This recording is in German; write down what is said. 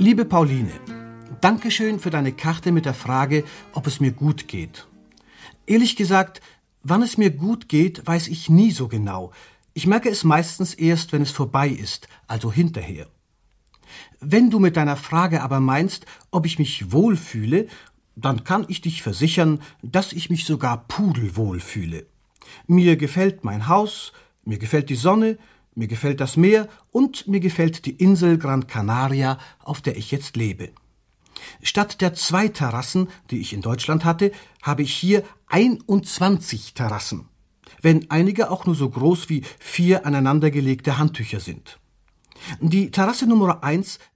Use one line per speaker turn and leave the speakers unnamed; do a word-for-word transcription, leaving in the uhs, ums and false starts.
Liebe Pauline, Dankeschön für deine Karte mit der Frage, ob es mir gut geht. Ehrlich gesagt, wann es mir gut geht, weiß ich nie so genau. Ich merke es meistens erst, wenn es vorbei ist, also hinterher. Wenn du mit deiner Frage aber meinst, ob ich mich wohlfühle, dann kann ich dich versichern, dass ich mich sogar pudelwohl fühle. Mir gefällt mein Haus, mir gefällt die Sonne, mir gefällt das Meer und mir gefällt die Insel Gran Canaria, auf der ich jetzt lebe. Statt der zwei Terrassen, die ich in Deutschland hatte, habe ich hier einundzwanzig Terrassen, wenn einige auch nur so groß wie vier aneinandergelegte Handtücher sind. Die Terrasse Nummer eins